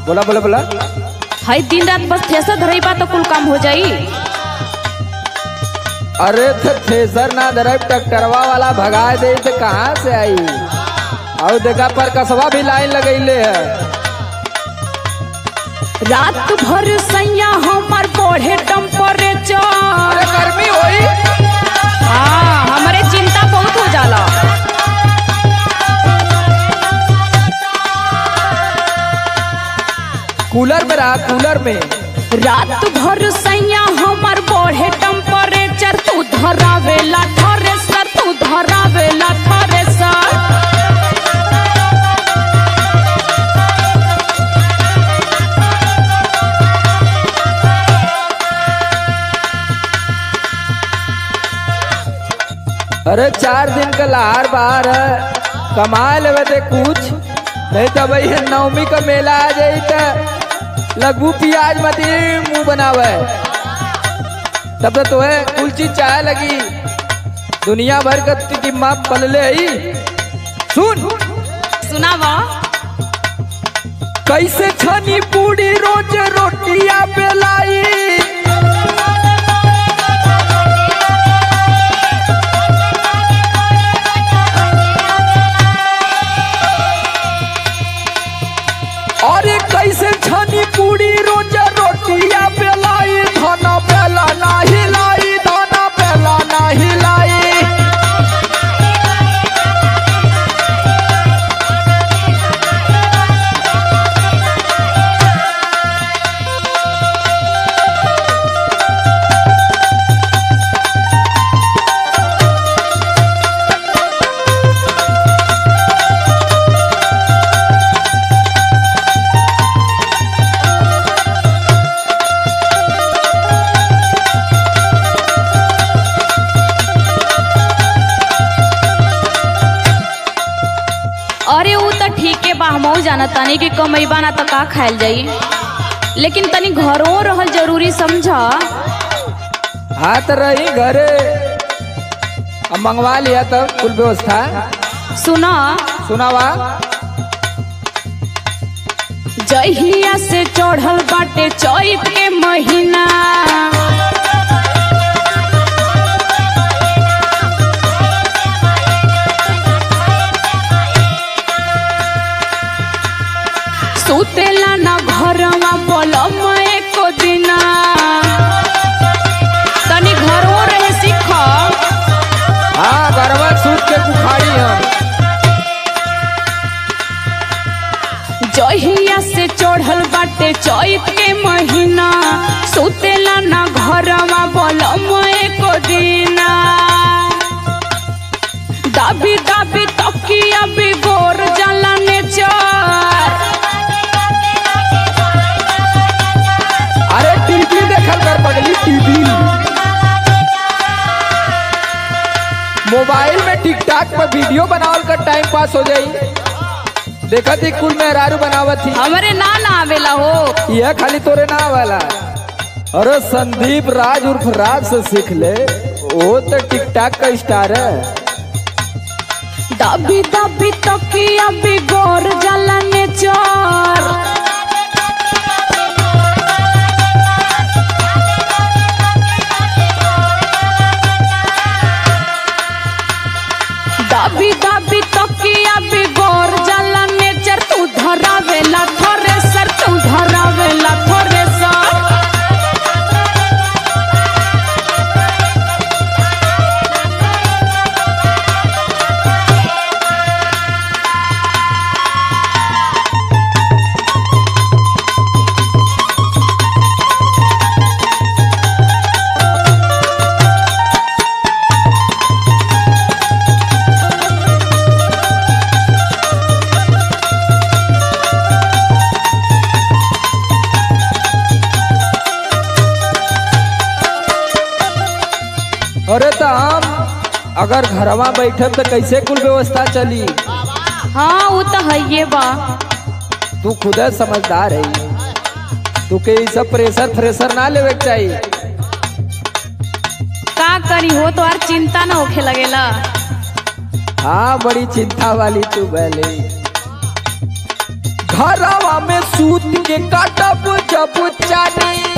बोला बोला बोला। हई दिन रात बस थ्रेसर धरई बा तो कुल काम हो जाई। अरे तो थ्रेसर ना धरब ट्रैक्टरवा वाला भगा दे तो कहाँ से आई। और देखा पर कसवा भी लाइन लगैले है। रात भर सैया हमार बढ़े टेम्परेचर। अरे गर्मी होई। हाँ हमारे चिंता बहुत हो जाला। कूलर में रहा, कूलर में। रात भर सैया हमार बढ़े टेम्परेचर। तू धरावेला थ्रेसर, तू धरावेला थ्रेसर। अरे 4 दिन का लहार बाहर है, कमा लेवे ते कुछ नहीं तो भाई नवमी का मेला आ जाई तो लगू प्याज मत मुंह बनावे। तब तो है कुल चीज चाहे लगी। दुनिया भर का टिम्मा पलले ही। सुन सुनावा। कैसे छनी पूरी रोज रोटियां बेलाई। अरे कैसे छनी पूरी रोज रोटियां बेलाई। धना बेला ना हिलाई, धना बेला ना हिलाई। अरे वो तो ठीक है बा, हमहू जाना तानी कि कमैबा ना तो का खायल जाई। लेकिन तनी घरों रहल जरूरी समझा। हाँ तो रही घरे, अब मंगवा लिया तो कुल व्यवस्था। सुना सुनावा। जहिया से चढ़ल बाटे चैत के महीना। सुतेला ना घरवा बोलम एको दिना। तनी घरों रहे सीख। हाँ गरबा सूत के बुखारी हम। जहिया से चढ़ल बाटे चैत के महीना। सुतेला ना घरवा बोलम एको दिना। दाबी दाबी तकिया बिगोर जाला नेचर। अरे टीवी देखल कर पगली, टीवी। मोबाइल में टिकटॉक पर वीडियो बनावल कर टाइम पास हो जाई। देखा थी कुल मेहरारू बनावत थी। हमरे ना आवेला हो। यह खाली तोरे ना वाला। अरे संदीप राज उर्फ राज से सीख ले, वो तो टिकटॉक का स्टार है। दाबी दाबी तकिया बिगोर जाला नेचर। दाबी दाबी तकिया बिगोर जाला नेचर। तू धरावेला थ्रेसर, तू धरावेला थ्रेसर। अरे तो हम अगर घरवा बैठे तो कैसे कुल व्यवस्था चली। हाँ वो तो है ये बा। तू खुद समझदार है, तू के सब प्रेशर फ्रेशर ना लेवे के चाहिए। का करी हो तो यार चिंता ना होखे लगेला। हाँ बड़ी चिंता वाली तू भले। घरवा में सूत के काटब जब चानी।